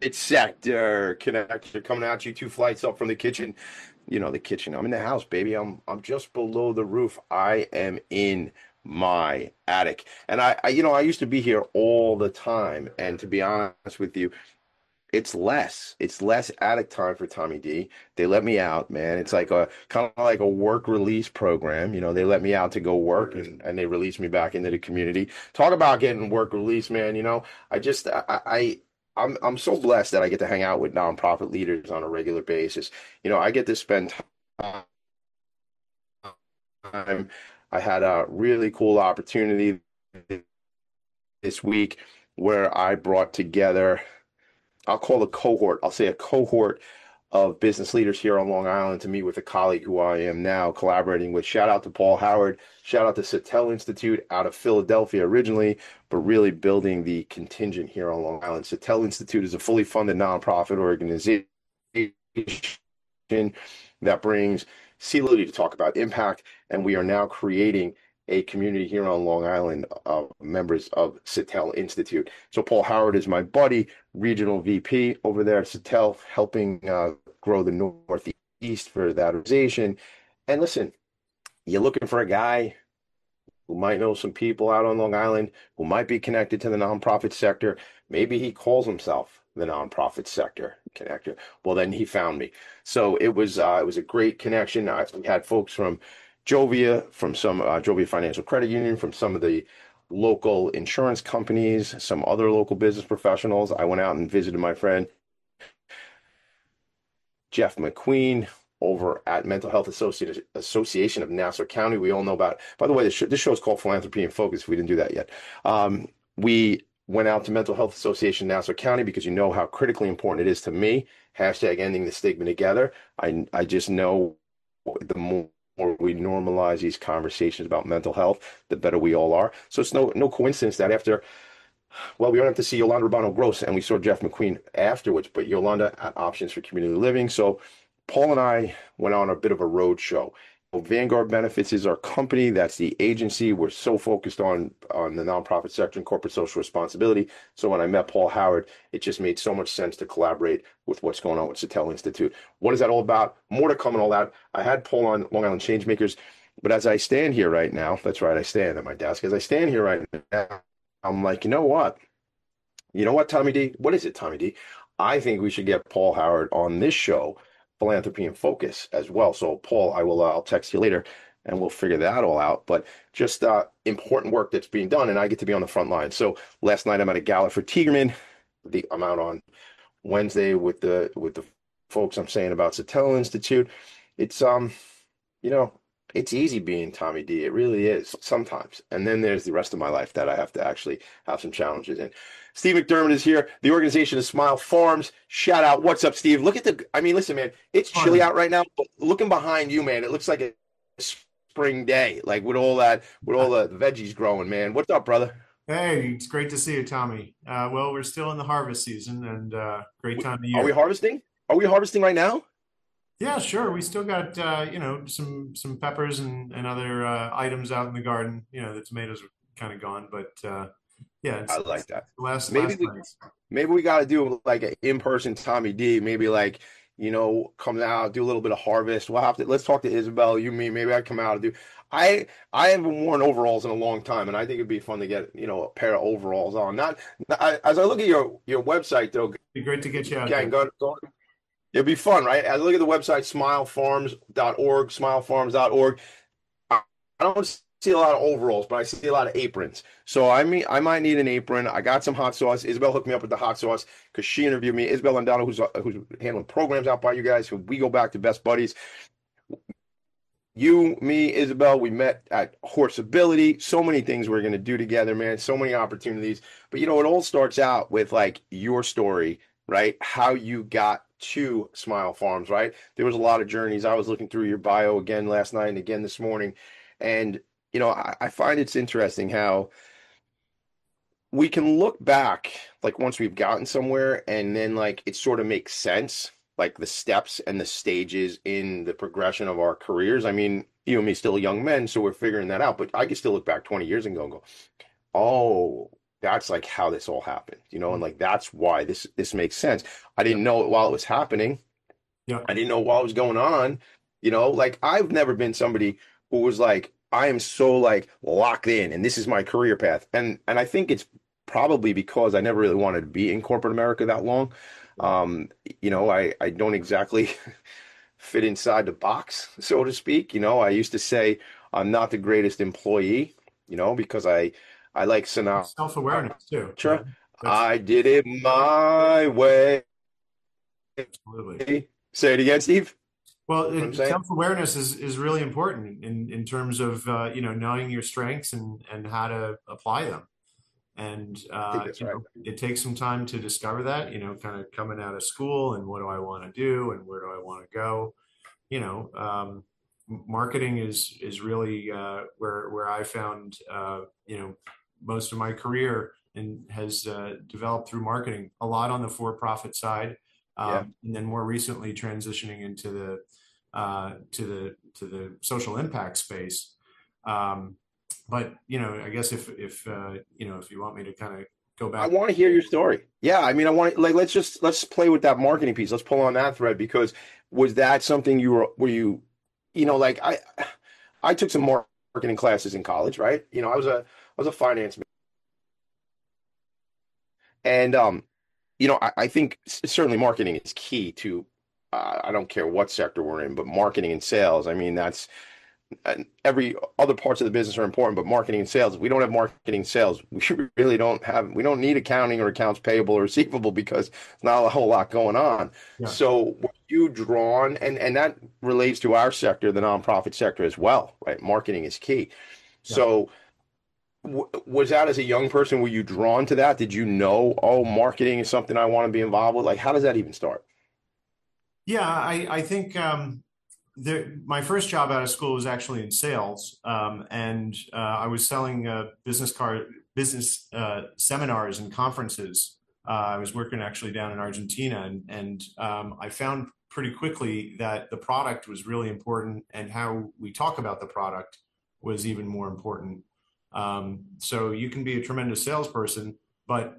sector connector coming at you 2 flights up from the kitchen. You know, the kitchen. I'm in the house, baby. I'm just below the roof. I am in my attic. And I used to be here all the time. And to be honest with you, it's less attic time for Tommy D. They let me out, man. It's like a kind of like a work release program. You know, they let me out to go work and they release me back into the community. Talk about getting work release, man. I just I'm so blessed that I get to hang out with nonprofit leaders on a regular basis. I get to spend time. I had a really cool opportunity this week where I brought together, I'll call a cohort, I'll say a cohort of business leaders here on Long Island to meet with a colleague who I am now collaborating with. Shout out to Paul Howard. Shout out to Satel Institute out of Philadelphia originally, but really building the contingent here on Long Island. Satel Institute is a fully funded nonprofit organization that brings C-Lily to talk about impact, and we are now creating a community here on Long Island of members of Satel Institute. So Paul Howard is my buddy, regional VP over there at Satel, helping grow the Northeast for that organization. And listen, you're looking for a guy who might know some people out on Long Island, who might be connected to the nonprofit sector. Maybe he calls himself the nonprofit sector connector. Well, then he found me. So it was a great connection. We had folks from Jovia, from some Jovia Financial Credit Union, from some of the local insurance companies, some other local business professionals. I went out and visited my friend Jeff McQueen over at Mental Health Association of Nassau County. We all know about, by the way, this show is called Philanthropy in Focus. We didn't do that yet. We went out to Mental Health Association Nassau County because you know how critically important it is to me. Hashtag ending the stigma together. I just know the more we normalize these conversations about mental health, the better we all are. So it's no coincidence that after, well, we don't have to see Yolanda Urbano Gross, and we saw Jeff McQueen afterwards, but Yolanda at Options for Community Living. So Paul and I went on a bit of a road show. Vanguard Benefits is our company. That's the agency. We're so focused on the nonprofit sector and corporate social responsibility. So when I met Paul Howard, it just made so much sense to collaborate with what's going on with Satel Institute. What is that all about? More to come and all that. I had Paul on Long Island Changemakers, but as I stand here right now, that's right, I stand at my desk. As I stand here right now, I'm like, you know what? You know what, Tommy D? What is it, Tommy D? I think we should get Paul Howard on this show, Philanthropy in Focus, as well. So, Paul, I'll text you later and we'll figure that all out. But just important work that's being done, and I get to be on the front line. So last night I'm at a gala for Tigerman. I'm out on Wednesday with the folks I'm saying about Satel Institute. It's it's easy being Tommy D. It really is sometimes. And then there's the rest of my life that I have to actually have some challenges in. Steve McDermott is here. The organization is Smile Farms. Shout out. What's up, Steve? Listen, man, it's chilly out right now, but looking behind you, man, it looks like a spring day, like with all the veggies growing, man. What's up, brother? Hey, it's great to see you, Tommy. Well, we're still in the harvest season and great time of Are we year. harvesting? Are we harvesting right now? Yeah, sure. We still got some peppers and other items out in the garden. The tomatoes are kind of gone, but yeah, I it's like that. Maybe last we night. maybe we got to do like an in-person Tommy D. Maybe like come out, do a little bit of harvest. Let's talk to Isabel. You, me. Maybe I come out and do. I haven't worn overalls in a long time, and I think it'd be fun to get a pair of overalls on. As I look at your website though, Be great to get you out gang, there. go. It'd be fun, right? As I look at the website, smilefarms.org. I don't see a lot of overalls, but I see a lot of aprons. So I might need an apron. I got some hot sauce. Isabel hooked me up with the hot sauce because she interviewed me. Isabel Landano, who's handling programs out by you guys, who we go back to best buddies. You, me, Isabel, we met at Horseability. So many things we're going to do together, man. So many opportunities. But it all starts out with like your story, right? How you got to Smile Farms, right? There was a lot of journeys. I was looking through your bio again last night and again this morning. And, I find it's interesting how we can look back, like once we've gotten somewhere, and then like it sort of makes sense, like the steps and the stages in the progression of our careers. I mean, you and me still young men, so we're figuring that out. But I can still look back 20 years ago and go, oh, that's like how this all happened, and like that's why this makes sense. I didn't know it while it was happening. Yeah. I didn't know while it was going on. Like I've never been somebody who was like, I am so like locked in and this is my career path. And I think it's probably because I never really wanted to be in corporate America that long. Um, I don't exactly fit inside the box, so to speak. I used to say I'm not the greatest employee, because I like Sinatra. Self-awareness too, right? That's I did it my way. absolutely. Say it again, Steve. Well, What I'm saying? self-awareness is really important in terms of knowing your strengths and how to apply them. And I think that's right. it takes some time to discover that, kind of coming out of school and what do I want to do and where do I want to go. Marketing is really where I found most of my career and has developed through marketing a lot on the for-profit side, Yeah. and then more recently transitioning into the to the social impact space. Um, but I guess if you want me to kind of go I back. want to hear your story. Yeah, I mean, I want like let's play with that marketing piece. Let's pull on that thread because was that something were you, like I took some marketing classes in college, right? I was a finance major, and I think certainly marketing is key to I don't care what sector we're in, but marketing and sales. I mean, that's and every other parts of the business are important, but marketing and sales, if we don't have marketing and sales, we don't need accounting or accounts payable or receivable because there's not a whole lot going on. Yeah, So were you drawn, and that relates to our sector, the nonprofit sector as well, right? Marketing is key. yeah. So was that as a young person, were you drawn to that? Did you know, oh, marketing is something I want to be involved with? Like, how does that even start? Yeah, I think my first job out of school was actually in sales, and I was selling business seminars and conferences. I was working actually down in Argentina, and I found pretty quickly that the product was really important, and how we talk about the product was even more important. So you can be a tremendous salesperson, but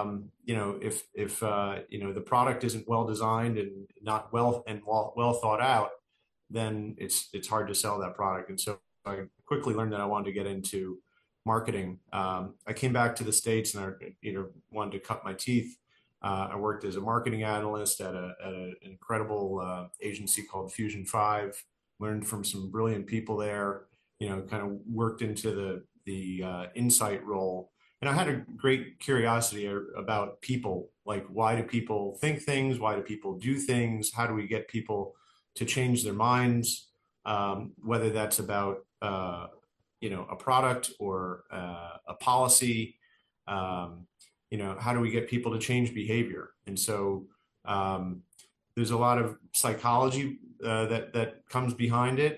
if the product isn't well designed and not well thought out, then it's hard to sell that product. And so I quickly learned that I wanted to get into marketing. I came back to the States and I wanted to cut my teeth. I worked as a marketing analyst at an incredible agency called Fusion 5. Learned from some brilliant people there. Kind of worked into the insight role, and I had a great curiosity about people. Like, why do people think things? Why do people do things? How do we get people to change their minds? Whether that's about a product or a policy. How do we get people to change behavior? And so there's a lot of psychology that comes behind it,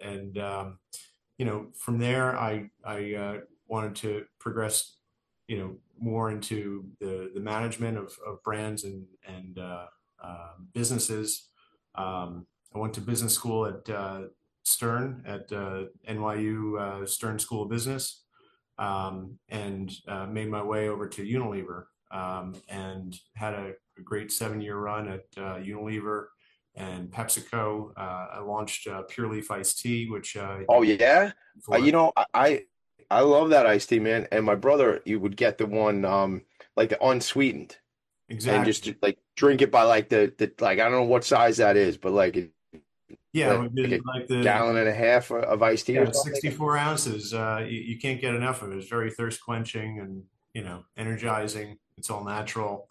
and from there I wanted to progress more into the management of brands and businesses. I went to business school at Stern at NYU Stern School of Business, and made my way over to Unilever, and had a great 7-year run at Unilever and PepsiCo. I launched Pure Leaf Iced Tea, which Oh yeah. for I love that iced tea, man. And my brother, you would get the one like the unsweetened and just exactly. like drink it by like the like I don't know what size that is, but Yeah, like we did a like the gallon and a half of iced tea or yeah something. 64 ounces. You can't get enough of it. It's very thirst quenching and energizing. It's all natural.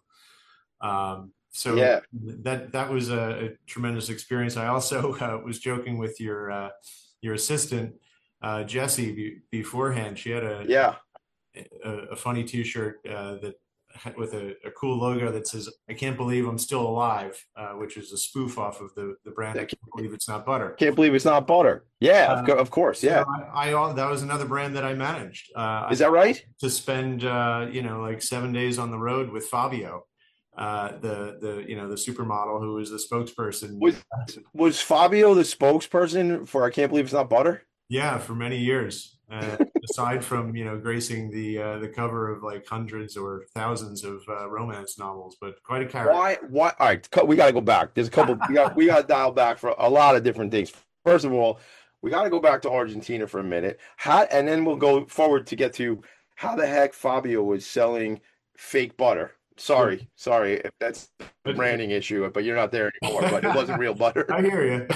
So Yeah. that was a tremendous experience. I also was joking with your assistant Jessie beforehand. She had Yeah. a funny T-shirt that with a cool logo that says "I can't believe I'm still alive," which is a spoof off of the brand "I I can't believe it's not butter." can't believe it's not butter. Yeah, Uh, of course. so Yeah. that was another brand that I managed. I Is that right? to spend like 7 days on the road with Fabio, the supermodel who was the spokesperson. Was was Fabio the spokesperson for I can't believe it's not butter? Yeah, for many years. aside from, gracing the cover of like hundreds or thousands of romance novels, but quite a character. Why? All right, we got to go back. There's a couple. We got to dial back for a lot of different things. First of all, we got to go back to Argentina for a minute. And then we'll go forward to get to how the heck Fabio was selling fake butter. Sorry if that's a But branding issue, but you're not there anymore. But it wasn't real butter. I hear you.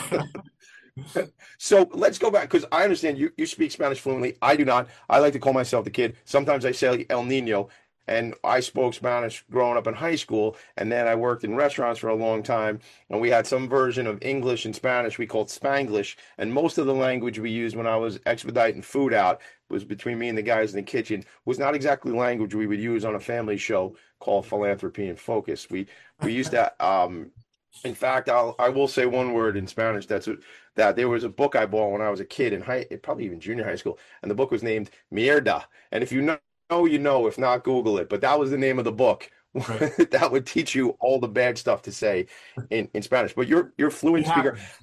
So let's go back because I understand you speak Spanish fluently. I do not. I like to call myself the kid. Sometimes I say El Nino, and I spoke Spanish growing up in high school, and then I worked in restaurants for a long time, and we had some version of English and Spanish we called Spanglish, and most of the language we used when I was expediting food out was between me and the guys in the kitchen was not exactly language we would use on a family show called Philanthropy and Focus. We used that. In fact, I will say one word in Spanish. That there was a book I bought when I was a kid in probably even junior high school, and the book was named Mierda. And if you know, you know. If not, Google it. But that was the name of the book. Right. That would teach you all the bad stuff to say in Spanish. But you're It fluent speaker. happens.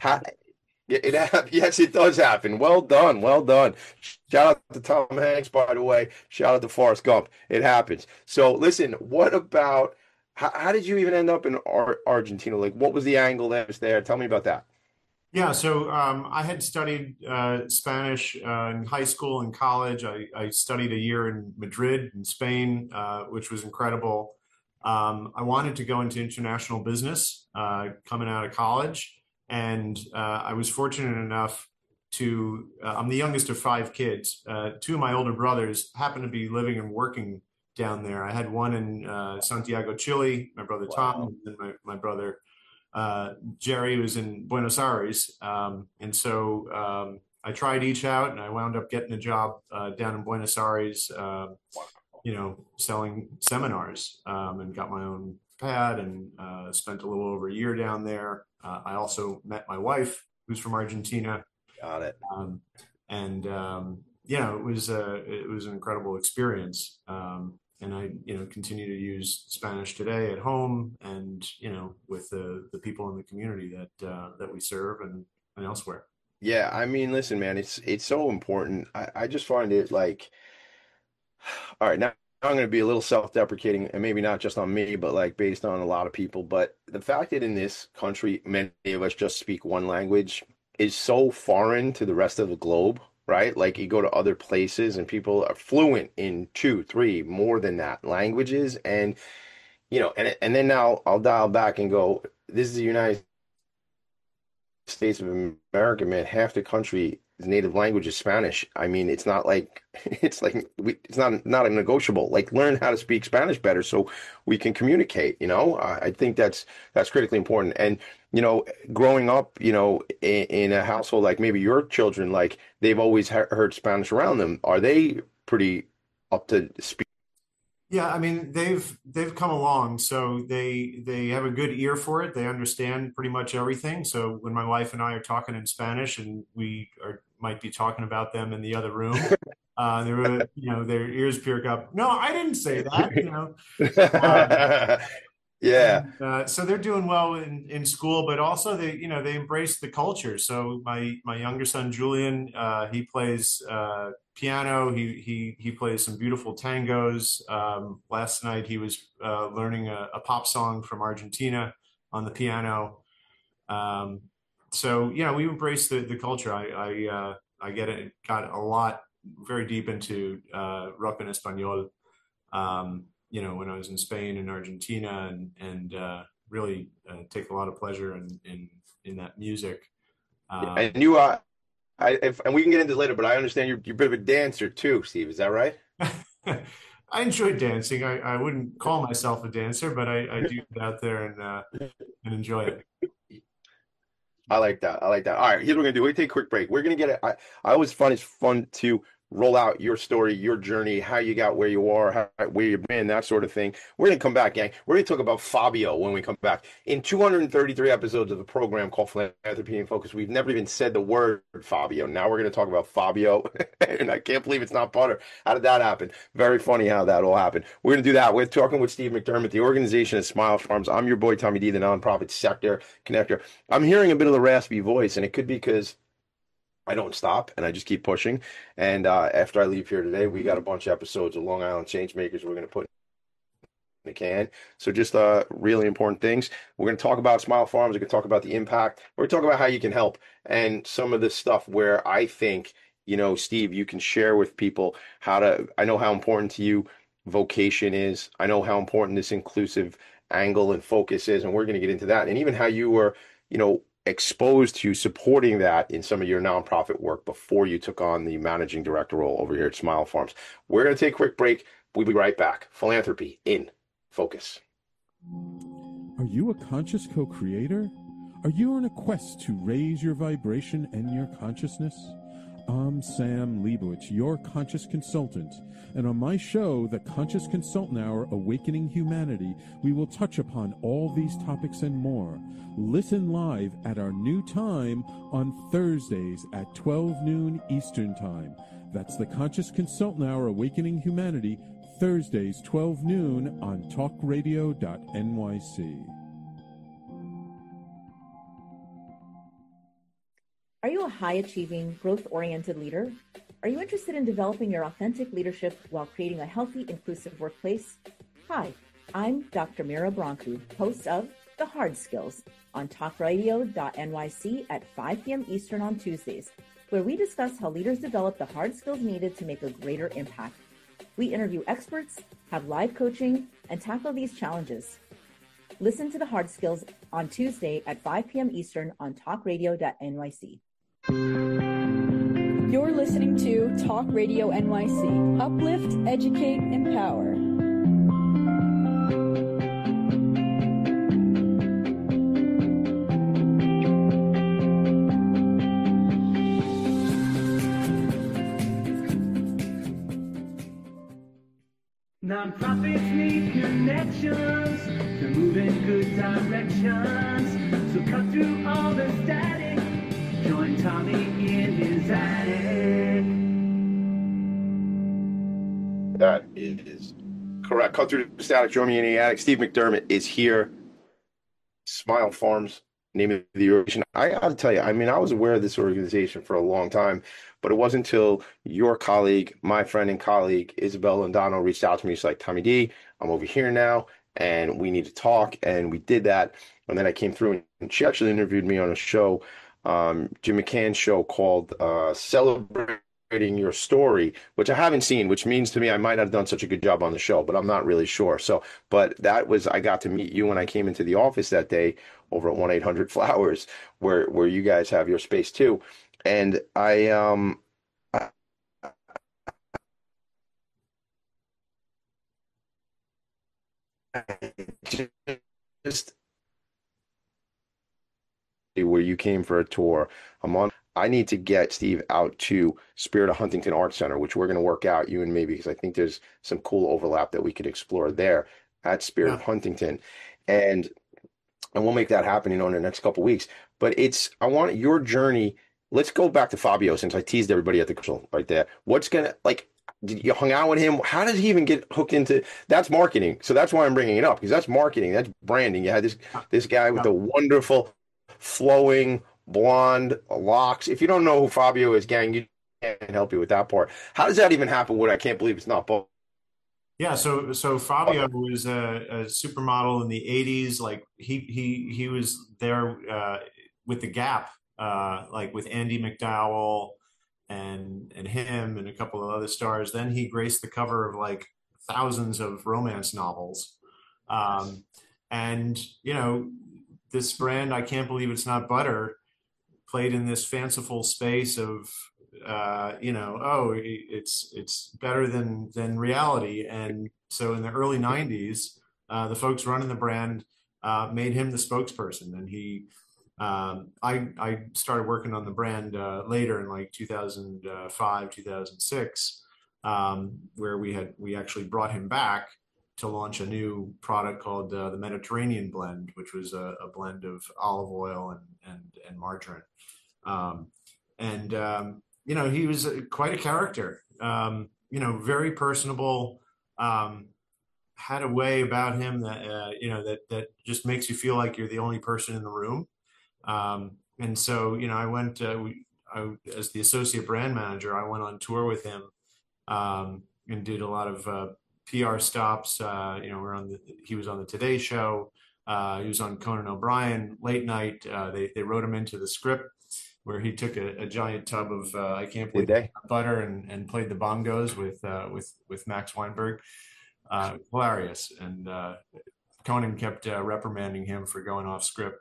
Yes, it does happen. Well done, well done. Shout out to Tom Hanks, by the way. Shout out to Forrest Gump. It happens. So listen, what about how did you even end up in Argentina? Like, what was the angle that was there? Tell me about that. Yeah, so I had studied Spanish in high school and college. I studied a year in Madrid, in Spain, which was incredible. I wanted to go into international business coming out of college, and I was fortunate enough I'm the youngest of five kids. Two of my older brothers happened to be living and working down there. I had one in Santiago, Chile, my brother Tom, Wow. and then my brother Jerry was in Buenos Aires. And so I tried each out and I wound up getting a job down in Buenos Aires, selling seminars and got my own pad and spent a little over a year down there. I also met my wife, who's from Argentina. Got it. Um, and it was an incredible experience. And I, continue to use Spanish today at home and, with the people in the community that we serve and elsewhere. Yeah, I mean, listen, man, it's so important. I just find it like, all right, now I'm going to be a little self-deprecating, and maybe not just on me, but like based on a lot of people. But the fact that in this country, many of us just speak one language is so foreign to the rest of the globe, right? Like you go to other places and people are fluent in two, three, more than that languages, and and then now I'll dial back and go, this is the United States of America, man. Half the country's native language is Spanish. I mean, it's not like it's not a negotiable. Like, learn how to speak Spanish better so we can communicate. I think that's critically important. And growing up, in a household like maybe your children, like they've always heard Spanish around them. Are they pretty up to speed? Yeah, I mean they've come along, so they have a good ear for it. They understand pretty much everything. So when my wife and I are talking in Spanish, and we might be talking about them in the other room, they were their ears perk up. No, I didn't say that. Um, Yeah, and so they're doing well in school, but also they embrace the culture. So my younger son Julian, he plays piano. He plays some beautiful tangos. Last night he was learning a pop song from Argentina on the piano. Um, so we embrace the culture. I get it. Got a lot very deep into rock en español. When I was in Spain and Argentina, and really take a lot of pleasure in that music. Um, and and we can get into it later, but I understand you're a bit of a dancer too, Steve. Is that right? I enjoy dancing. I wouldn't call myself a dancer, but I do get out there and enjoy it. I like that. I like that. All right, here's what we're gonna do. We take a quick break. We're gonna get it. I always find it's fun to roll out your story, your journey, how you got where you are, where you've been, that sort of thing. We're gonna come back, gang. We're gonna talk about Fabio when we come back. In 233 episodes of the program called Philanthropy and Focus, we've never even said the word Fabio. Now we're gonna talk about Fabio, and I can't believe it's not butter. How did that happen? Very funny how that all happened. We're gonna do that. We're talking with Steve McDermott. The organization is Smile Farms. I'm your boy Tommy D, the nonprofit sector connector. I'm hearing a bit of the raspy voice, and it could be because I don't stop and I just keep pushing. And after I leave here today, we got a bunch of episodes of Long Island Changemakers we're going to put in the can. So just really important things. We're going to talk about Smile Farms. We're going to talk about the impact. We're going to talk about how you can help and some of this stuff where I think, Steve, you can share with people how to, I know how important to you vocation is. I know how important this inclusive angle and focus is, and we're going to get into that. And even how you were, exposed to supporting that in some of your nonprofit work before you took on the managing director role over here at Smile Farms. We're going to take a quick break. We'll be right back. Philanthropy in Focus. Are you a conscious co-creator? Are you on a quest to raise your vibration and your consciousness? I'm Sam Leibowitz, your conscious consultant, and on my show, The Conscious Consultant Hour, Awakening Humanity, we will touch upon all these topics and more. Listen live at our new time on Thursdays at 12 noon Eastern Time. That's The Conscious Consultant Hour, Awakening Humanity, Thursdays, 12 noon on talkradio.nyc. Are you a high-achieving, growth-oriented leader? Are you interested in developing your authentic leadership while creating a healthy, inclusive workplace? Hi, I'm Dr. Mira Brancu, host of The Hard Skills on talkradio.nyc at 5 p.m. Eastern on Tuesdays, where we discuss how leaders develop the hard skills needed to make a greater impact. We interview experts, have live coaching, and tackle these challenges. Listen to The Hard Skills on Tuesday at 5 p.m. Eastern on talkradio.nyc. You're listening to Talk Radio NYC. Uplift, educate, empower. Nonprofits need connections to move in good directions. So cut through all the static. Join Tommy in his attic. That is correct. Cut through the static. Join me in the attic. Steve McDermott is here. Smile Farms, name of the organization. I got to tell you, I mean, I was aware of this organization for a long time, but it wasn't until your colleague, my friend and colleague, Isabel Londano, reached out to me. She's like, Tommy D, I'm over here now, and we need to talk. And we did that. And then I came through, and she actually interviewed me on a show, Jim McCann's show called Celebrating Your Story, which I haven't seen, which means to me I might not have done such a good job on the show, but I'm not really sure. So, but that was, I got to meet you when I came into the office that day over at 1-800-Flowers, where you guys have your space too. And I just where you came for a tour. I need to get Steve out to Spirit of Huntington Art Center, which we're going to work out, you and me, because I think there's some cool overlap that we could explore there at Spirit of Huntington. And we'll make that happen, in the next couple of weeks. But I want your journey. Let's go back to Fabio, since I teased everybody at the commercial right there. Did you hung out with him? How did he even get hooked into that's marketing? So that's why I'm bringing it up, because that's marketing, that's branding. You had this guy with the wonderful flowing blonde locks. If you don't know who Fabio is, gang, you can't help you with that part. How does that even happen? I can't believe it's not both. Yeah, so Fabio was a supermodel in the 80s. Like he was there with the Gap, like with Andy McDowell and him and a couple of other stars. Then he graced the cover of like thousands of romance novels. And this brand, I Can't Believe It's Not Butter, played in this fanciful space of it's better than reality. And so in the early 90s, the folks running the brand made him the spokesperson. And I started working on the brand later in like 2005, 2006, where we actually brought him back to launch a new product called the Mediterranean Blend, which was a blend of olive oil and margarine. He was quite a character, very personable, had a way about him that, that just makes you feel like you're the only person in the room. And so, as the associate brand manager, I went on tour with him, and did a lot of PR stops. He was on the Today Show. He was on Conan O'Brien late night. They wrote him into the script where he took a giant tub of I can't believe butter and played the bongos with Max Weinberg. Hilarious. And Conan kept reprimanding him for going off script.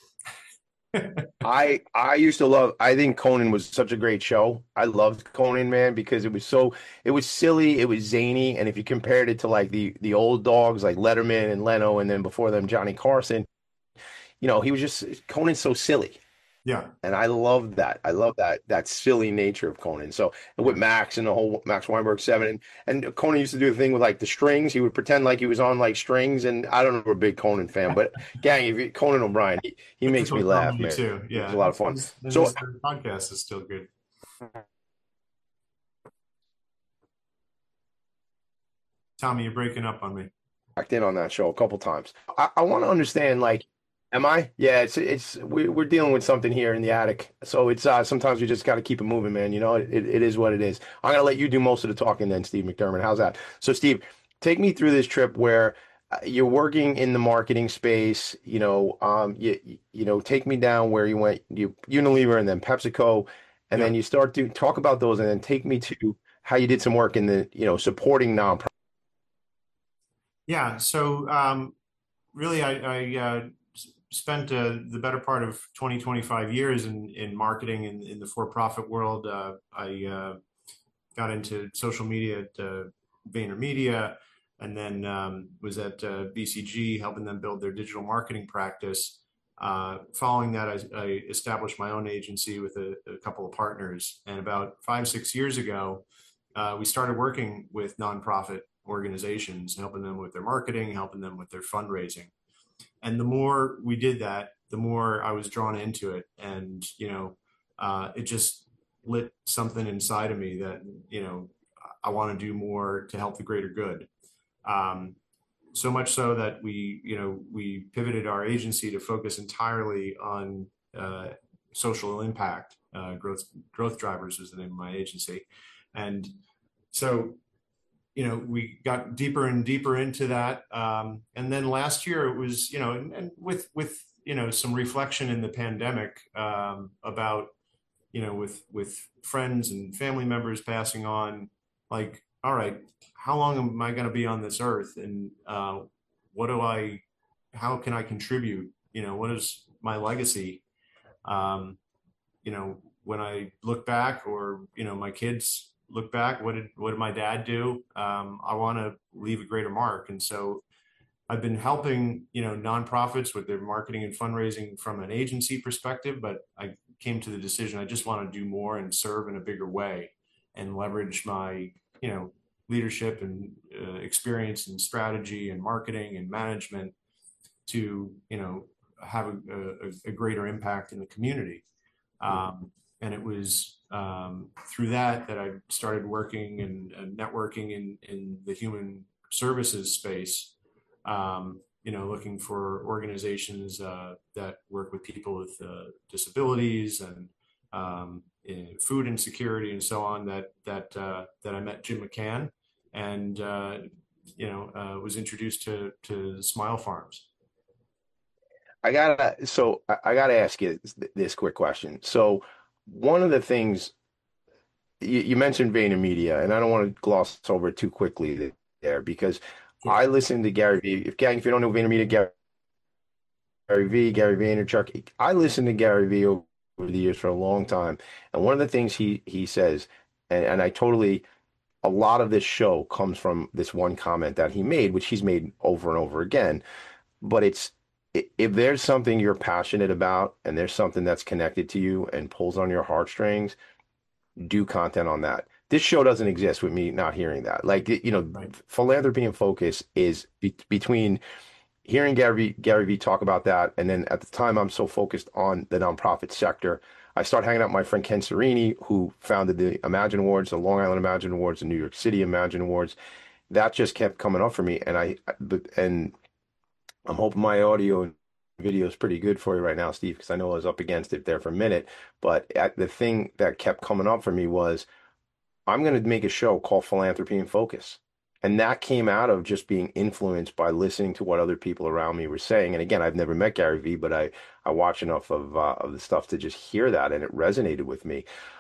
I used to love, I think Conan was such a great show. I loved Conan, man, because it was silly, it was zany, and if you compared it to like the old dogs like Letterman and Leno, and then before them Johnny Carson, he was just, Conan's so silly. Yeah. And I love that. I love that silly nature of Conan. So, and with Max and the whole Max Weinberg 7, and Conan used to do the thing with like the strings. He would pretend like he was on like strings, and I don't know, if we're a big Conan fan, but gang, Conan O'Brien, he makes me laugh, man. Too. Yeah. It's a lot of fun. So his podcast is still good. Tommy, you're breaking up on me. Backed in on that show a couple times. I want to understand, like, am I? Yeah, we're dealing with something here in the attic. So it's sometimes we just got to keep it moving, man. It is what it is. I'm gonna let you do most of the talking then, Steve McDermott. How's that? So Steve, take me through this trip where you're working in the marketing space. Take me down where you went, Unilever and then PepsiCo, and then you start to talk about those, and then take me to how you did some work in the supporting nonprofit. Yeah. So really, I spent the better part of 25 years in marketing in the for-profit world. I got into social media at VaynerMedia, and then was at BCG helping them build their digital marketing practice. Following that, I established my own agency with a couple of partners. And about 5-6 years ago, we started working with nonprofit organizations, helping them with their marketing, helping them with their fundraising. And the more we did that, the more I was drawn into it. And, it just lit something inside of me that, I want to do more to help the greater good. So much so that we pivoted our agency to focus entirely on social impact. Growth Drivers was the name of my agency. And so we got deeper and deeper into that. And then last year it was, and with some reflection in the pandemic about, with friends and family members passing on, like, all right, how long am I going to be on this earth? And how can I contribute? What is my legacy? When I look back, or, my kids look back, what did my dad do? I want to leave a greater mark. And so I've been helping, nonprofits with their marketing and fundraising from an agency perspective, but I came to the decision I just want to do more and serve in a bigger way and leverage my, leadership and experience and strategy and marketing and management to, have a greater impact in the community. And it was through that I started working and networking in the human services space, looking for organizations that work with people with disabilities and in food insecurity and so on. That I met Jim McCann and was introduced to Smile Farms. I gotta ask you this quick question. So one of the things you mentioned VaynerMedia, and I don't want to gloss over it too quickly there, because I listened to Gary Vee. If you don't know VaynerMedia, Gary Vaynerchuk, I listened to Gary Vee over the years for a long time. And one of the things he says, and a lot of this show comes from this one comment that he made, which he's made over and over again, but it's, if there's something you're passionate about and there's something that's connected to you and pulls on your heartstrings, do content on that. This show doesn't exist with me not hearing that. Like, right. Philanthropy and Focus is between hearing Gary Vee talk about that. And then at the time, I'm so focused on the nonprofit sector. I start hanging out with my friend Ken Serini, who founded the Imagine Awards, the Long Island Imagine Awards, the New York City Imagine Awards. That just kept coming up for me. And I'm hoping my audio video is pretty good for you right now, Steve, because I know I was up against it there for a minute. But the thing that kept coming up for me was I'm going to make a show called Philanthropy in Focus. And that came out of just being influenced by listening to what other people around me were saying. And again, I've never met Gary Vee, but I watch enough of the stuff to just hear that, and it resonated with me.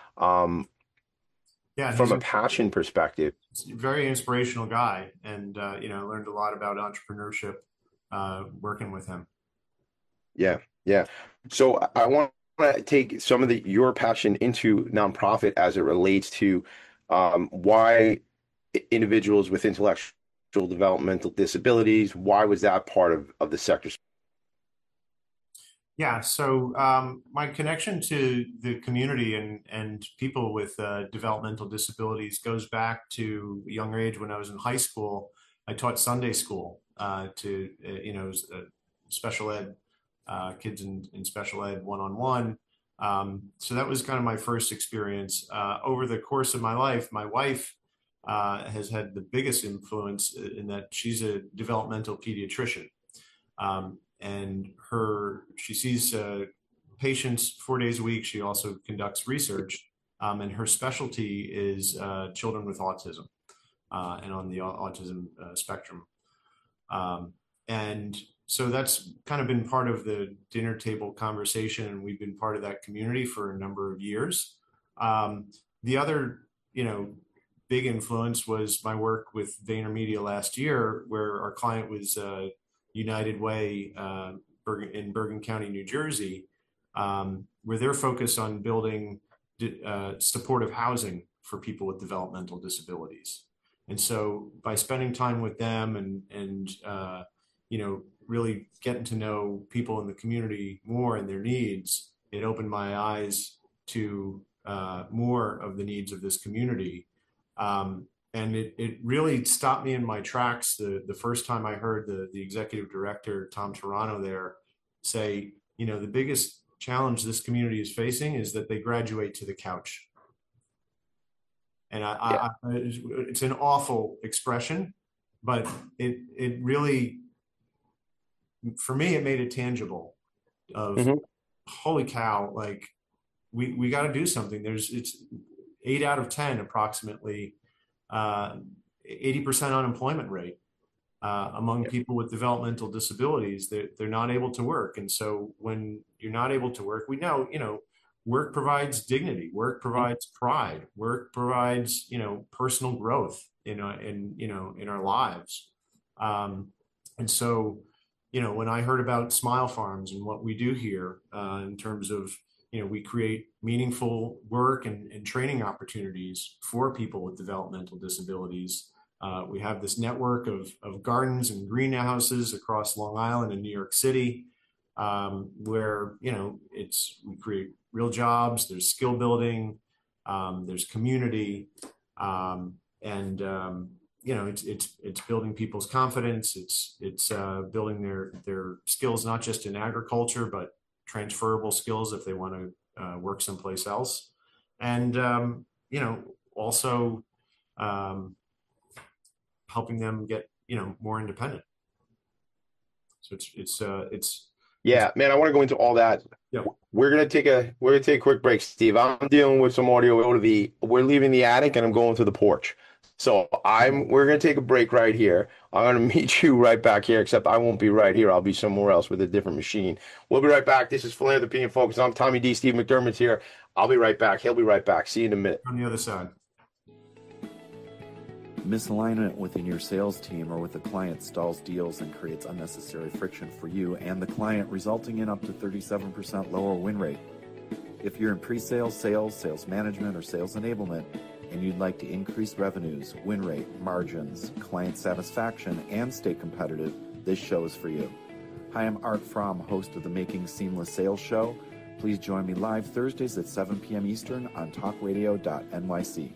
Yeah, From a passion perspective, he's a very inspirational guy, and I learned a lot about entrepreneurship working with him. yeah, yeah. So I want to take some of your passion into nonprofit as it relates to why individuals with intellectual developmental disabilities, why was that part of the sector? Yeah, so my connection to the community and people with developmental disabilities goes back to a younger age. When I was in high school, I taught Sunday school to special ed kids in special ed one-on-one. So that was kind of my first experience. Over the course of my life, my wife has had the biggest influence in that she's a developmental pediatrician. And she sees patients 4 days a week. She also conducts research, and her specialty is children with autism and on the autism spectrum. And so that's kind of been part of the dinner table conversation, and we've been part of that community for a number of years. The other, big influence was my work with VaynerMedia last year, where our client was United Way in Bergen County, New Jersey, where they're focused on building supportive housing for people with developmental disabilities. And so by spending time with them and really getting to know people in the community more and their needs, it opened my eyes to more of the needs of this community. And it really stopped me in my tracks the first time I heard the executive director, Tom Toronto, there say, the biggest challenge this community is facing is that they graduate to the couch. And it's an awful expression, but it really, for me, it made it tangible of holy cow, like we got to do something. It's 8 out of 10 approximately, 80% unemployment rate among people with developmental disabilities. They're not able to work. And so when you're not able to work, we know, work provides dignity, work provides pride, work provides, personal growth in our lives. And so, when I heard about Smile Farms and what we do here in terms of, we create meaningful work and training opportunities for people with developmental disabilities. We have this network of gardens and greenhouses across Long Island and New York City, where, we create real jobs, there's skill building, there's community, and it's building people's confidence. It's building their skills, not just in agriculture, but transferable skills if they want to work someplace else. And, also helping them get, more independent. So it's yeah, man, I want to go into all that. Yeah. We're gonna take a quick break, Steve. I'm dealing with some audio. We're leaving the attic and I'm going to the porch. So we're gonna take a break right here. I'm gonna meet you right back here, except I won't be right here. I'll be somewhere else with a different machine. We'll be right back. This is Philanthropy in Focus. I'm Tommy D. Steve McDermott's here. I'll be right back. He'll be right back. See you in a minute. On the other side. Misalignment within your sales team or with a client stalls deals and creates unnecessary friction for you and the client, resulting in up to 37% lower win rate. If you're in pre-sales, sales management, or sales enablement, and you'd like to increase revenues, win rate, margins, client satisfaction, and stay competitive, this show is for you. Hi, I'm Art Fromm, host of the Making Seamless Sales Show. Please join me live Thursdays at 7 p.m. Eastern on talkradio.nyc.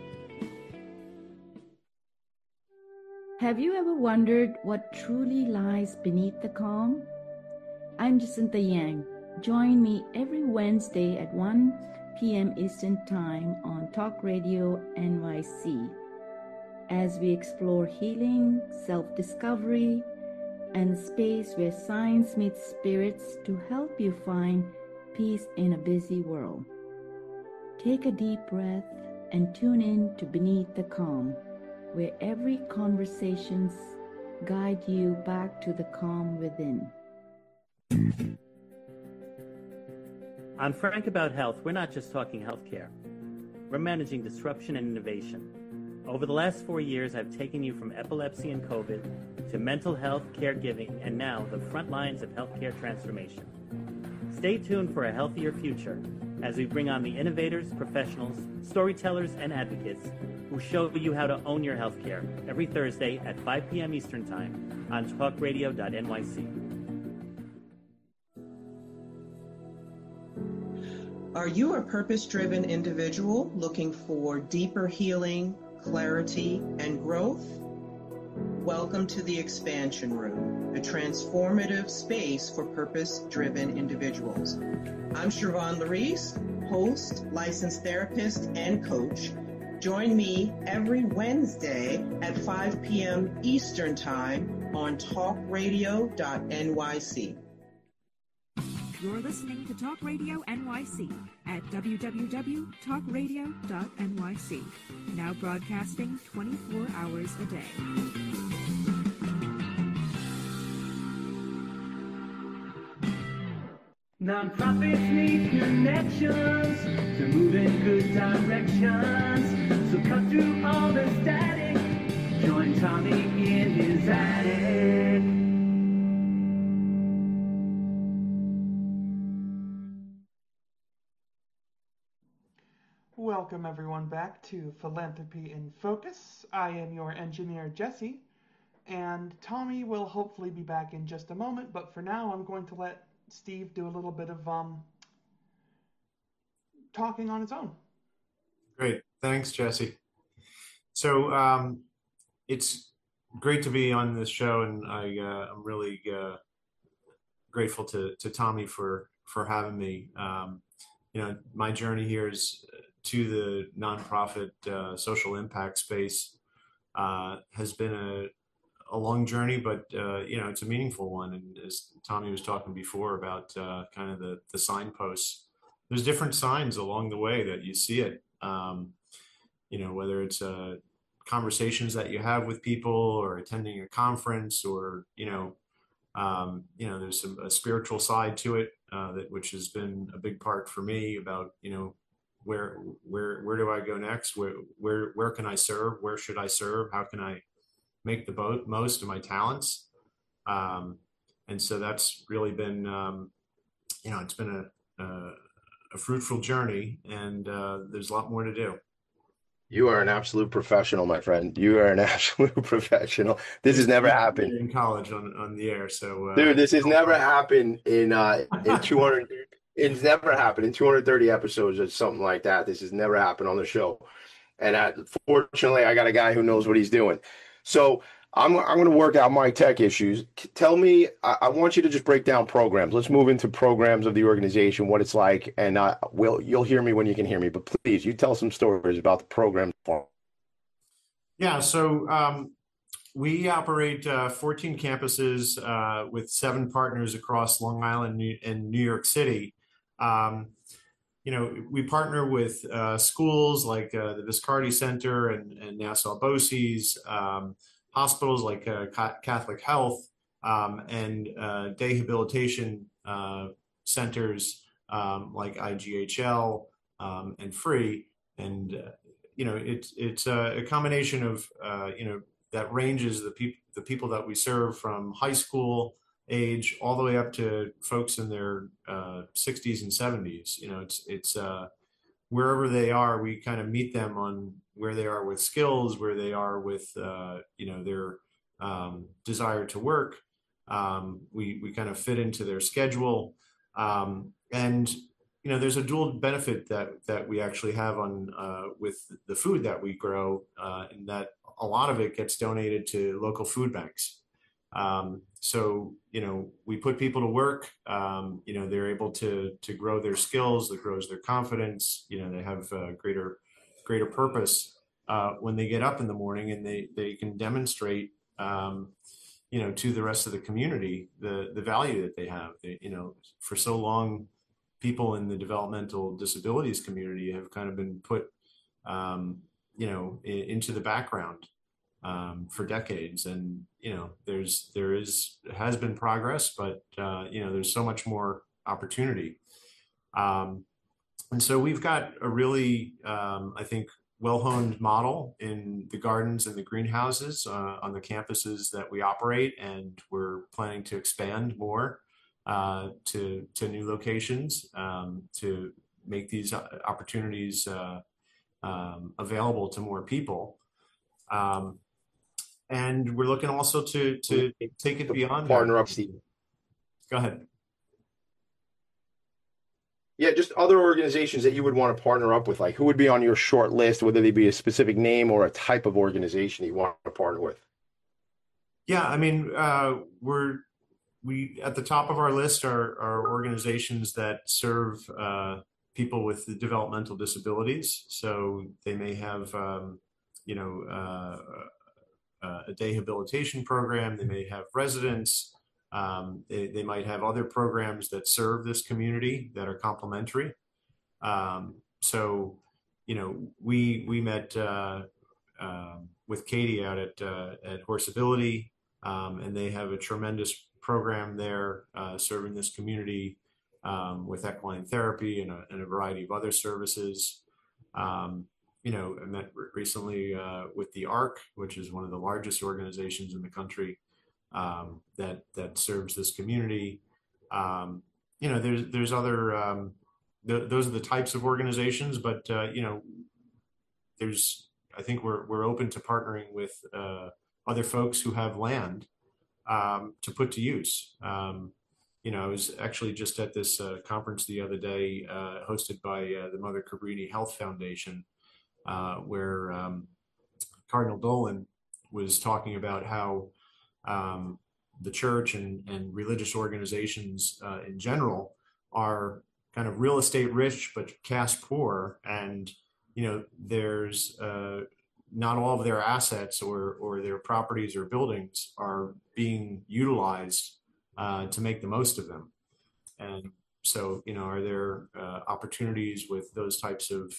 Have you ever wondered what truly lies beneath the calm? I'm Jacinta Yang. Join me every Wednesday at 1 p.m. Eastern Time on Talk Radio NYC as we explore healing, self-discovery, and a space where science meets spirits to help you find peace in a busy world. Take a deep breath and tune in to Beneath the Calm, where every conversation guides you back to the calm within. On Frank About Health, we're not just talking healthcare. We're managing disruption and innovation. Over the last 4 years, I've taken you from epilepsy and COVID to mental health, caregiving, and now the front lines of healthcare transformation. Stay tuned for a healthier future as we bring on the innovators, professionals, storytellers, and advocates who show you how to own your healthcare every Thursday at 5 p.m. Eastern Time on talkradio.nyc. Are you a purpose-driven individual looking for deeper healing, clarity, and growth? Welcome to the Expansion Room, a transformative space for purpose-driven individuals. I'm Siobhan Larice, host, licensed therapist, and coach. Join me every Wednesday at 5 p.m. Eastern Time on talkradio.nyc. You're listening to Talk Radio NYC at www.talkradio.nyc. Now broadcasting 24 hours a day. Nonprofits need connections to move in good directions. So cut through all the static. Join Tommy in his attic. Welcome everyone back to Philanthropy in Focus. I am your engineer, Jesse, and Tommy will hopefully be back in just a moment, but for now I'm going to let Steve do a little bit of talking on his own. Great. Thanks, Jesse. So it's great to be on this show, and I'm really grateful to Tommy for having me. My journey here is to the nonprofit social impact space has been a long journey, but it's a meaningful one. And as Tommy was talking before about kind of the signposts, there's different signs along the way that you see it. Whether it's conversations that you have with people or attending a conference, or there's a spiritual side to it which has been a big part for me about where do I go next? Where can I serve? Where should I serve? How can I make the most of my talents? And so that's really been, it's been a fruitful journey, and there's a lot more to do. You are an absolute professional, my friend. You are an absolute professional. This has never happened in college on the air. So, dude, this has never happened in 200. It's never happened in 230 episodes or something like that. This has never happened on the show. And fortunately, I got a guy who knows what he's doing. So I'm going to work out my tech issues. Tell me, I want you to just break down programs. Let's move into programs of the organization, what it's like, and you'll hear me when you can hear me. But please, you tell some stories about the program. Yeah, so we operate 14 campuses with 7 partners across Long Island and New York City. We partner with schools like the Viscardi Center and Nassau BOCES, hospitals like Catholic Health, and day habilitation centers like IGHL and Free. And it's a combination of that ranges the people that we serve from high school age all the way up to folks in their 60s and 70s. It's wherever they are, we kind of meet them on where they are with skills, where they are with their desire to work. We kind of fit into their schedule, and there's a dual benefit that we actually have on with the food that we grow, in that a lot of it gets donated to local food banks. So we put people to work. They're able to grow their skills. That grows their confidence. They have greater purpose when they get up in the morning, and they can demonstrate to the rest of the community, the value that they have. For so long, people in the developmental disabilities community have kind of been put, into the background for decades. And, has been progress, but, there's so much more opportunity. And so we've got a really, I think, well-honed model in the gardens and the greenhouses on the campuses that we operate, and we're planning to expand more to new locations to make these opportunities available to more people. And we're looking also to take it beyond partner up, Steve. Go ahead. Yeah, just other organizations that you would want to partner up with, like who would be on your short list, whether they be a specific name or a type of organization you want to partner with? Yeah, I mean, we at the top of our list are organizations that serve people with developmental disabilities. So they may have, a day habilitation program. They may have residents. They might have other programs that serve this community that are complementary. We met with Katie out at Horseability, and they have a tremendous program there serving this community with equine therapy and a variety of other services. I met recently with the ARC, which is one of the largest organizations in the country that serves this community. There's other those are the types of organizations, but I think we're open to partnering with other folks who have land to put to use. I was actually just at this conference the other day hosted by the Mother Cabrini Health Foundation, where Cardinal Dolan was talking about how the church and religious organizations in general are kind of real estate rich but cash poor, and there's not all of their assets or their properties or buildings are being utilized to make the most of them. And so are there opportunities with those types of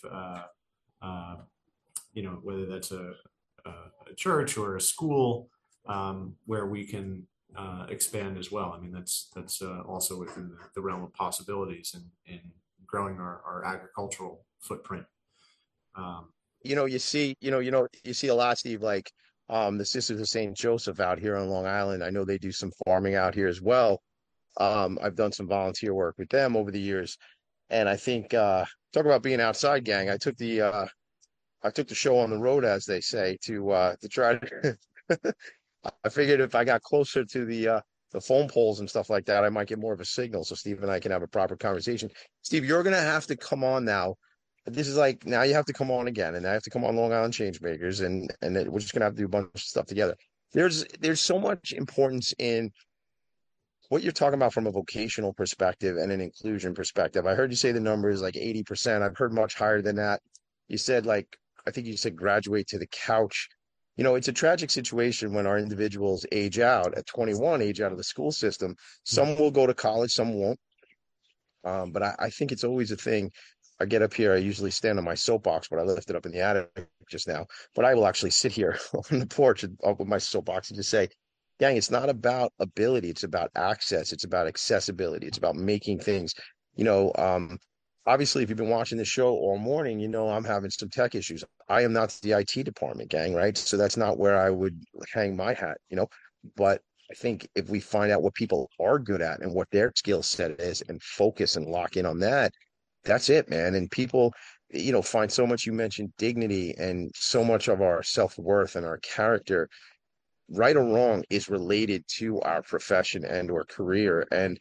whether that's a church or a school where we can expand as well? I mean, that's also within the realm of possibilities in growing our agricultural footprint. You see a lot, Steve, like the Sisters of St. Joseph out here on Long Island. I know they do some farming out here as well. I've done some volunteer work with them over the years, and I think talk about being outside, gang. I took the show on the road, as they say, to try to. I figured if I got closer to the phone poles and stuff like that, I might get more of a signal, so Steve and I can have a proper conversation. Steve, you're gonna have to come on now. This is like, now you have to come on again, and I have to come on Long Island Changemakers, and we're just gonna have to do a bunch of stuff together. There's so much importance in what you're talking about from a vocational perspective and an inclusion perspective. I heard you say the number is like 80%. I've heard much higher than that. You said, like, I think you said graduate to the couch. It's a tragic situation when our individuals age out at 21, age out of the school system. Some will go to college, some won't. But I think it's always a thing. I get up here, I usually stand on my soapbox, but I left it up in the attic just now. But I will actually sit here on the porch up with my soapbox and just say, dang, it's not about ability. It's about access. It's about accessibility. It's about making things, obviously, if you've been watching the show all morning, I'm having some tech issues. I am not the IT department, gang, right? So that's not where I would hang my hat, But I think if we find out what people are good at and what their skill set is and focus and lock in on that, that's it, man. And people, find so much. You mentioned dignity, and so much of our self-worth and our character, right or wrong, is related to our profession and or career. And,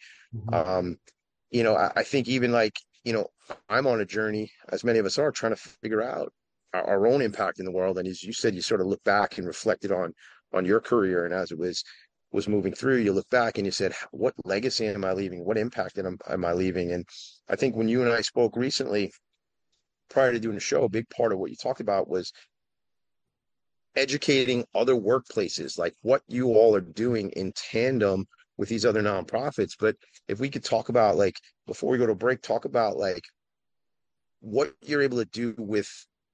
I think even like, I'm on a journey, as many of us are, trying to figure out our own impact in the world. And as you said, you sort of look back and reflected on your career, and as it was moving through, you look back and you said, what legacy am I leaving? What impact am I leaving? And I think when you and I spoke recently, prior to doing the show, a big part of what you talked about was educating other workplaces, like what you all are doing in tandem with these other nonprofits. But if we could talk about, like, before we go to break, talk about like what you're able to do with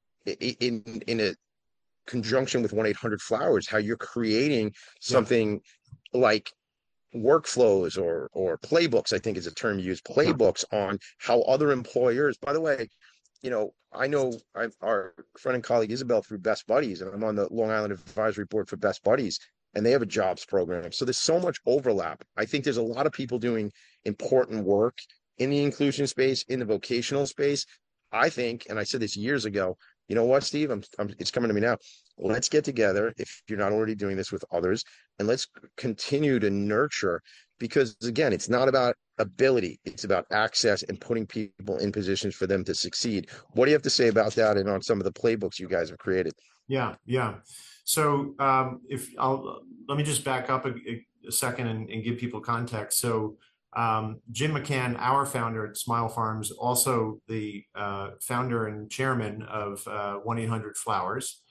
in a conjunction with 1-800-Flowers, how you're creating something like workflows or playbooks, I think is a term used, playbooks on how other employers, by the way, I know our friend and colleague Isabel through Best Buddies, and I'm on the Long Island Advisory Board for Best Buddies, and they have a jobs program. So there's so much overlap. I think there's a lot of people doing important work in the inclusion space, in the vocational space. I think, and I said this years ago, you know what, Steve? It's coming to me now. Let's get together, if you're not already doing this with others, and let's continue to nurture, because again, it's not about ability, it's about access and putting people in positions for them to succeed. What do you have to say about that and on some of the playbooks you guys have created? Yeah. So let me just back up a second and give people context. So Jim McCann, our founder at Smile Farms, also the founder and chairman of 1-800-Flowers.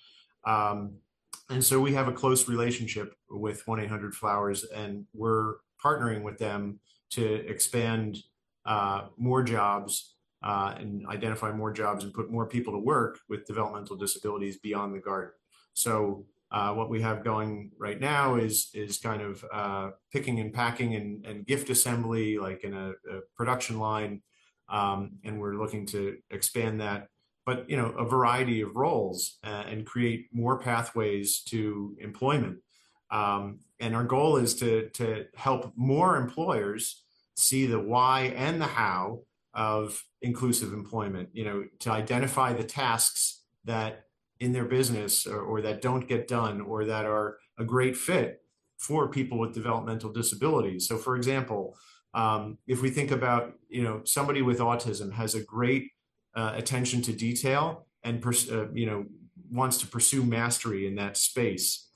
And so we have a close relationship with 1-800-Flowers, and we're partnering with them to expand more jobs and identify more jobs and put more people to work with developmental disabilities beyond the garden. So what we have going right now is kind of picking and packing and gift assembly, like in a production line, and we're looking to expand that. But a variety of roles and create more pathways to employment. And our goal is to help more employers see the why and the how of inclusive employment. To identify the tasks that in their business or that don't get done or that are a great fit for people with developmental disabilities. So, for example, if we think about somebody with autism has a great attention to detail and wants to pursue mastery in that space.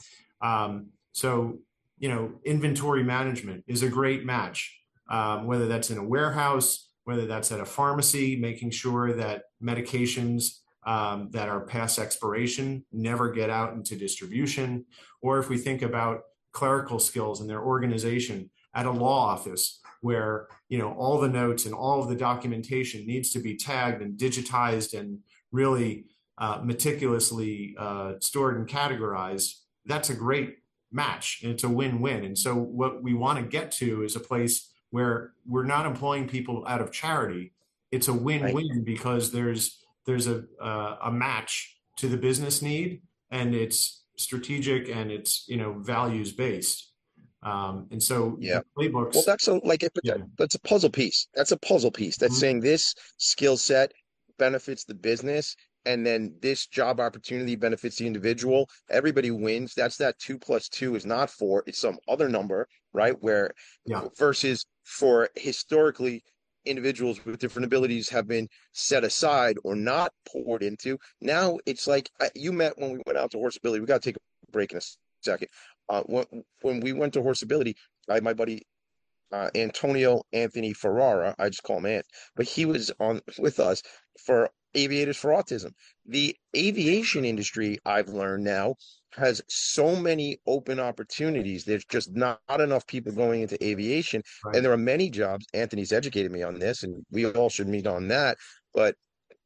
So inventory management is a great match, whether that's in a warehouse, whether that's at a pharmacy, making sure that medications that are past expiration never get out into distribution. Or if we think about clerical skills in their organization at a law office, where all the notes and all of the documentation needs to be tagged and digitized and really meticulously stored and categorized, that's a great match, and it's a win-win. And so what we want to get to is a place where we're not employing people out of charity. It's a win-win because there's a match to the business need, and it's strategic, and it's values based. And so playbooks. Well, that's a puzzle piece. That's a puzzle piece. That's saying this skill set benefits the business, and then this job opportunity benefits the individual. Everybody wins. That's that 2 + 2 is not 4. It's some other number, right? Versus for historically, individuals with different abilities have been set aside or not poured into. Now it's like you met when we went out to Horseability. We got to take a break in a second. When we went to Horseability, I had my buddy Antonio Anthony Ferrara, I just call him Ant, but he was on with us for Aviators for Autism. The aviation industry, I've learned now, has so many open opportunities. There's just not enough people going into aviation, and there are many jobs. Anthony's educated me on this, and we all should meet on that. But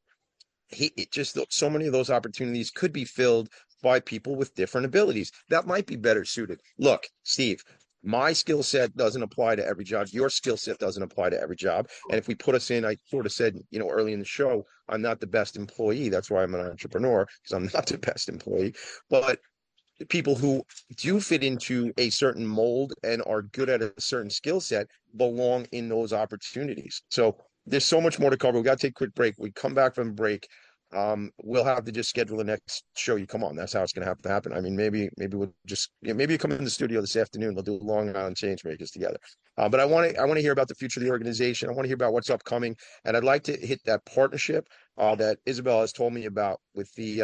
so many of those opportunities could be filled by people with different abilities that might be better suited. Look, Steve, my skill set doesn't apply to every job. Your skill set doesn't apply to every job. And if we put us in, I sort of said, early in the show, I'm not the best employee. That's why I'm an entrepreneur, because I'm not the best employee. But people who do fit into a certain mold and are good at a certain skill set belong in those opportunities. So there's so much more to cover. We got to take a quick break. We come back from break. We'll have to just schedule the next show. You come on. That's how it's going to have to happen. I mean, maybe we'll just, maybe you come in the studio this afternoon. We'll do Long Island Change Makers together. But I want to hear about the future of the organization. I want to hear about what's upcoming, and I'd like to hit that partnership that Isabel has told me about with the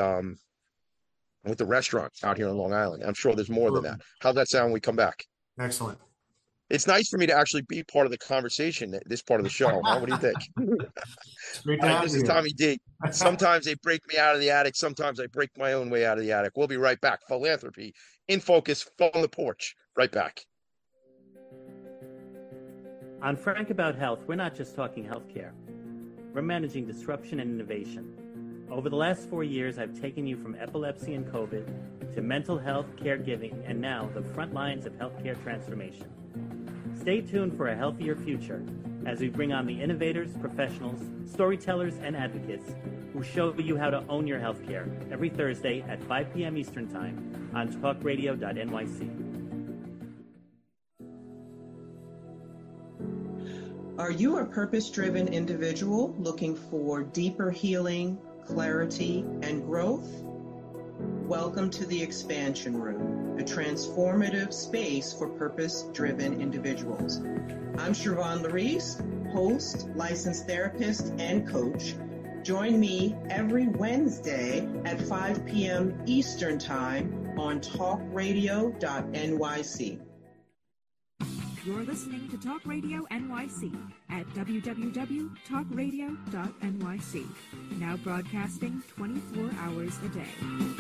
restaurant out here on Long Island. I'm sure there's more than that. How's that sound when we come back? Excellent. It's nice for me to actually be part of the conversation, this part of the show. Huh? What do you think? Great to All right, have this you is here. Tommy D. Sometimes they break me out of the attic. Sometimes I break my own way out of the attic. We'll be right back. Philanthropy in Focus from the porch. Right back. On Frank About Health, we're not just talking healthcare. We're managing disruption and innovation. Over the last 4 years, I've taken you from epilepsy and COVID to mental health, caregiving, and now the front lines of healthcare transformation. Stay tuned for a healthier future as we bring on the innovators, professionals, storytellers, and advocates who show you how to own your healthcare every Thursday at 5 p.m. Eastern Time on talkradio.nyc. Are you a purpose-driven individual looking for deeper healing, clarity, and growth? Welcome to the Expansion Room, a transformative space for purpose-driven individuals. I'm Siobhan Larice, host, licensed therapist, and coach. Join me every Wednesday at 5 p.m. Eastern Time on talkradio.nyc. You're listening to Talk Radio NYC at www.talkradio.nyc. Now broadcasting 24 hours a day.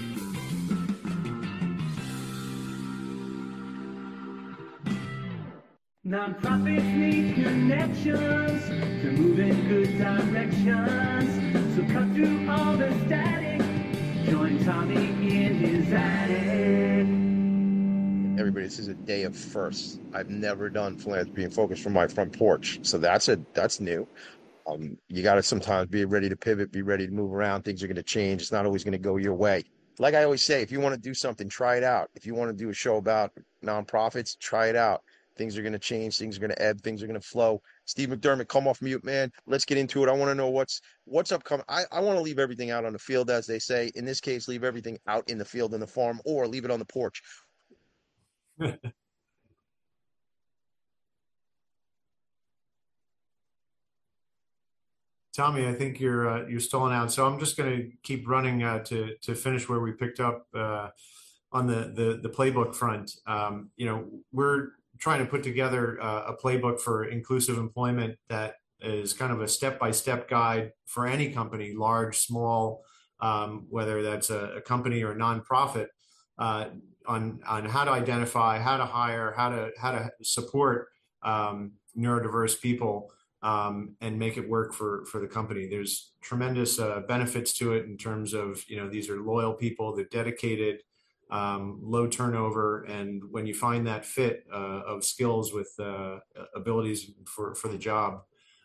Nonprofits need connections to move in good directions. So cut through all the static. Join Tommy in his attic. Everybody, this is a day of firsts. I've never done Philanthropy in Focus from my front porch, so that's new. You got to sometimes be ready to pivot, be ready to move around. Things are going to change. It's not always going to go your way. Like I always say, if you want to do something, try it out. If you want to do a show about nonprofits, try it out. Things are going to change. Things are going to ebb. Things are going to flow. Steve McDermott, come off mute, man. Let's get into it. I want to know what's upcoming. I want to leave everything out on the field, as they say. In this case, leave everything out in the field, in the farm, or leave it on the porch. Tommy, I think you're stalling out, so I'm just going to keep running to finish where we picked up on the playbook front. We're trying to put together a playbook for inclusive employment that is kind of a step-by-step guide for any company, large, small, whether that's a company or a nonprofit, on how to identify, how to hire, how to support neurodiverse people. And make it work for the company. There's tremendous benefits to it in terms of, these are loyal people, they're dedicated, low turnover. And when you find that fit of skills with abilities for the job,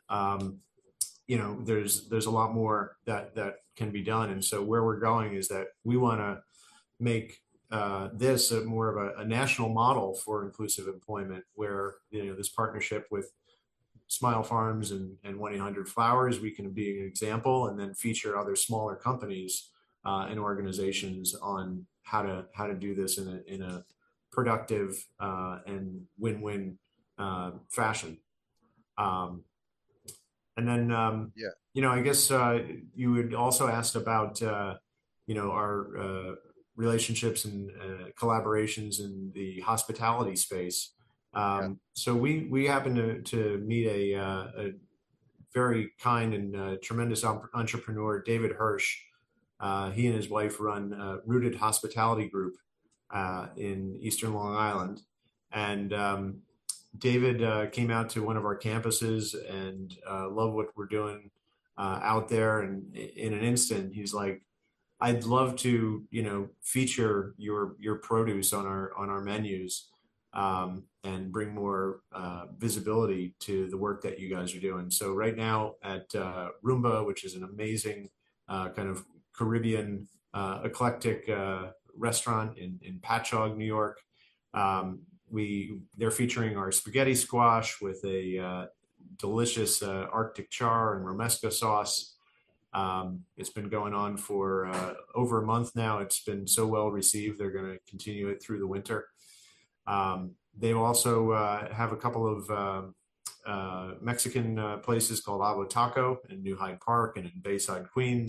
there's a lot more that can be done. And so where we're going is that we want to make this more of a national model for inclusive employment, where, this partnership with Smile Farms and 1-800-Flowers, we can be an example, and then feature other smaller companies and organizations on how to do this in a productive and win-win fashion. And then, I guess you had also asked about, our relationships and collaborations in the hospitality space. So we happen to meet a very kind and tremendous entrepreneur, David Hirsch. He and his wife run Rooted Hospitality Group in Eastern Long Island. And David came out to one of our campuses and loved what we're doing out there. And in an instant, he's like, I'd love to, feature your produce on our menus. And bring more visibility to the work that you guys are doing. So right now at Roomba, which is an amazing kind of Caribbean eclectic restaurant in Patchogue, New York, they're featuring our spaghetti squash with a delicious Arctic char and romesco sauce. It's been going on for over a month now. It's been so well received. They're going to continue it through the winter. They also have a couple of Mexican places called Avo Taco in New Hyde Park and in Bayside, Queens.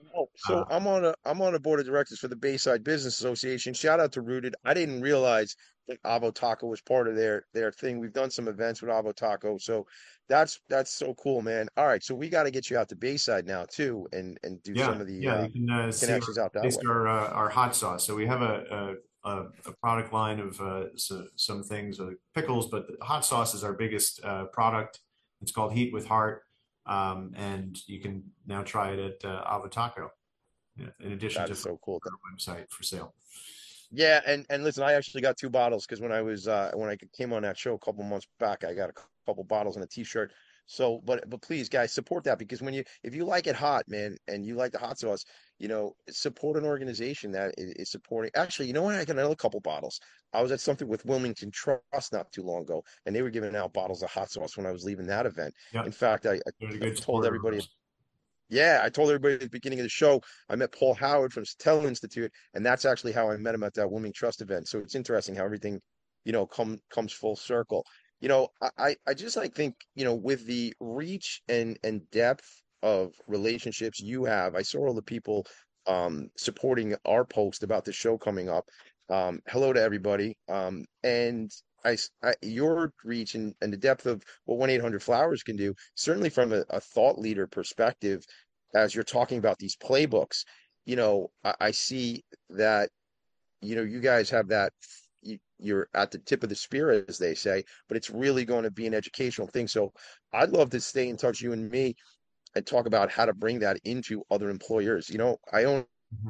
Oh, so I'm on a board of directors for the Bayside Business Association. Shout out to Rooted. I didn't realize that Avo Taco was part of their thing. We've done some events with Avo Taco, so that's so cool, man. All right, so we got to get you out to Bayside now too, and do some Yeah, of the yeah, you can see connections out that taste way. our hot sauce. So we have a product line of some things, pickles, but the hot sauce is our biggest product. It's called Heat with Heart, and you can now try it at Avo Taco, in addition That to is so cool. our website for sale. Yeah, and listen, I actually got 2 bottles because when I came on that show a couple months back, I got a couple bottles and a T-shirt. So, but please, guys, support that because if you like it hot, man, and you like the hot sauce, support an organization that is supporting. Actually, you know what? I got another couple bottles. I was at something with Wilmington Trust not too long ago, and they were giving out bottles of hot sauce when I was leaving that event. Yeah, In fact, they're a I good told supporter of everybody. ours. Yeah, I told everybody at the beginning of the show, I met Paul Howard from Stellar Institute, and that's actually how I met him at that Women Trust event. So it's interesting how everything, comes full circle. I just think, with the reach and depth of relationships you have, I saw all the people supporting our post about the show coming up. Hello to everybody. And your reach and the depth of what 1-800-Flowers can do, certainly from a thought leader perspective, as you're talking about these playbooks, I see that, you guys have that, you're at the tip of the spear, as they say, but it's really going to be an educational thing. So I'd love to stay in touch, you and me, and talk about how to bring that into other employers. I own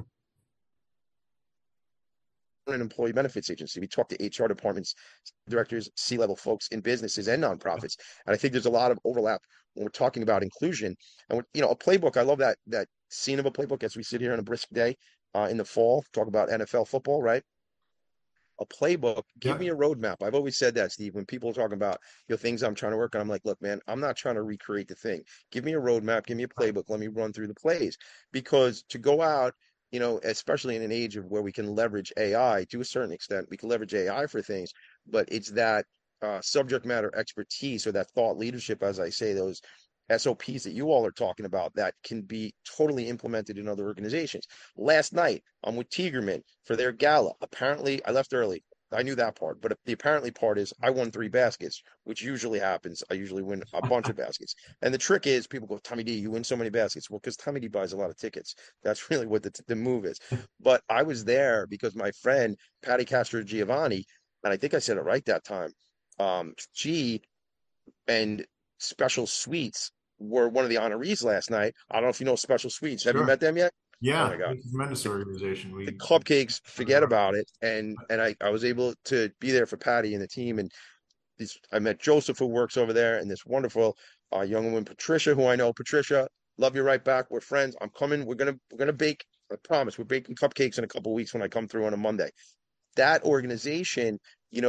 an employee benefits agency. We talk to HR departments, directors, C-level folks in businesses and nonprofits. And I think there's a lot of overlap when we're talking about inclusion. And a playbook, I love that scene of a playbook as we sit here on a brisk day in the fall, talk about NFL football, right? A playbook, give me a roadmap. I've always said that, Steve, when people are talking about things I'm trying to work on, I'm like, look, man, I'm not trying to recreate the thing. Give me a roadmap, give me a playbook, let me run through the plays. Because to go out, especially in an age of where we can leverage AI to a certain extent, we can leverage AI for things, but it's that subject matter expertise or that thought leadership, as I say, those SOPs that you all are talking about that can be totally implemented in other organizations. Last night, I'm with Tigerman for their gala. Apparently, I left early. I knew that part, but the apparently part is I won 3 baskets, which usually happens. I usually win a bunch of baskets. And the trick is people go, Tommy D, you win so many baskets. Well, because Tommy D buys a lot of tickets. That's really what the move is. But I was there because my friend, Patty Castro Giovanni, and I think I said it right that time, she and Special Sweets were one of the honorees last night. I don't know if you know Special Sweets. Have you met them yet? Yeah, oh my God. It's a tremendous organization. The cupcakes, forget about it. And I was able to be there for Patty and the team. And I met Joseph, who works over there, and this wonderful young woman, Patricia, who I know. Patricia, love you right back. We're friends. I'm coming. We're gonna bake. I promise. We're baking cupcakes in a couple of weeks when I come through on a Monday. That organization,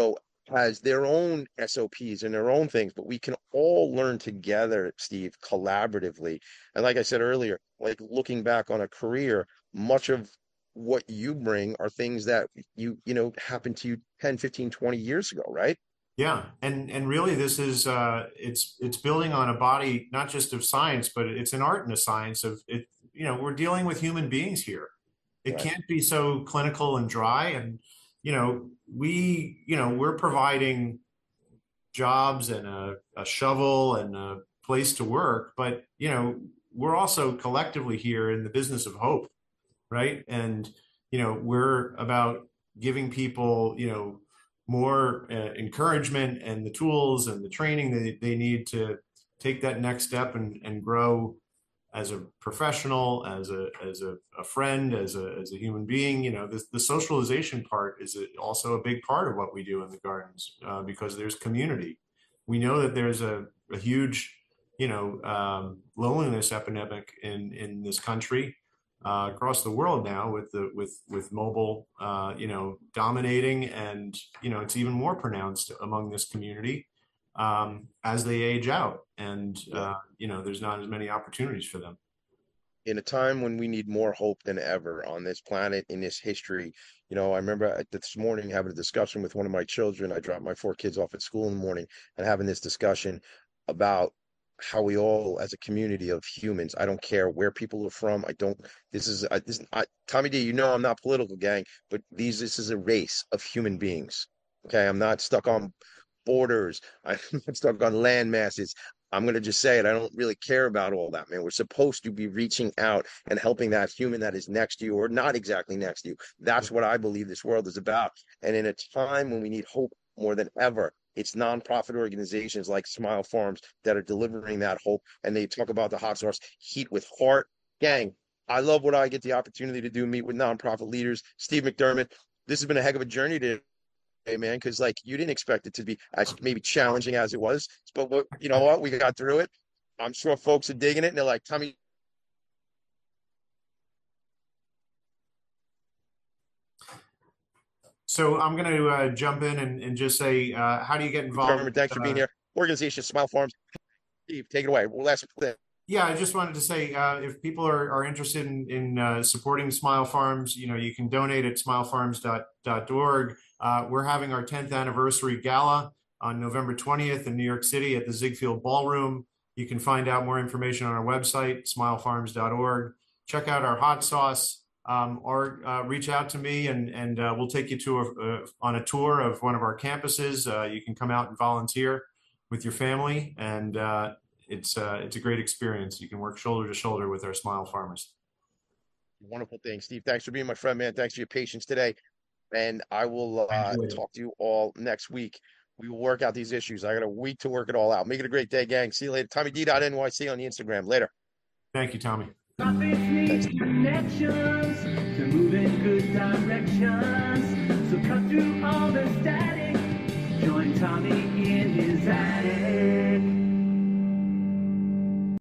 has their own SOPs and their own things, but we can all learn together, Steve, collaboratively. And like I said earlier, like looking back on a career, much of what you bring are things that happened to you 10, 15, 20 years ago, right? Yeah, and really this is it's building on a body not just of science, but it's an art and a science of it. We're dealing with human beings here. It Right. can't be so clinical and dry. And we're providing jobs and a shovel and a place to work, but we're also collectively here in the business of hope, right? And we're about giving people more encouragement and the tools and the training they need to take that next step and grow as a professional, as a friend, as a human being. The socialization part is also a big part of what we do in the gardens, because there's community. We know that there's a huge loneliness epidemic in this country, across the world now, with mobile dominating, and it's even more pronounced among this community as they age out, and there's not as many opportunities for them. In a time when we need more hope than ever on this planet, in this history, I remember this morning having a discussion with one of my children. I dropped my 4 kids off at school in the morning and having this discussion about how we all, as a community of humans, I don't care where people are from. Tommy D, you know I'm not political, gang, but this is a race of human beings. Okay, I'm not stuck on borders. I'm not stuck on land masses. I'm going to just say it. I don't really care about all that, man. We're supposed to be reaching out and helping that human that is next to you or not exactly next to you. That's what I believe this world is about. And in a time when we need hope more than ever, it's nonprofit organizations like Smile Farms that are delivering that hope. And they talk about the hot sauce, heat with heart. Gang, I love what I get the opportunity to do, meet with nonprofit leaders. Steve McDermott, this has been a heck of a journey today, man, because like you didn't expect it to be as maybe challenging as it was, but you know what, we got through it. I'm sure folks are digging it, and they're like, Tommy. So I'm going to jump in and just say, how do you get involved? Thanks for being here. Organization Smile Farms. Steve, take it away. Yeah, I just wanted to say, if people are interested in supporting Smile Farms, you can donate at smilefarms.org. We're having our 10th anniversary gala on November 20th in New York City at the Ziegfeld Ballroom. You can find out more information on our website, smilefarms.org. Check out our hot sauce, or reach out to me and we'll take you on a tour of one of our campuses. You can come out and volunteer with your family, and it's a great experience. You can work shoulder to shoulder with our Smile Farmers. Wonderful thing, Steve. Thanks for being my friend, man. Thanks for your patience today. And I will talk to you all next week. We will work out these issues. I got a week to work it all out. Make it a great day, gang. See you later. TommyD.NYC on the Instagram. Later. Thank you, Tommy. Connections to move in good directions. So cut through all the static. Join Tommy in his attic.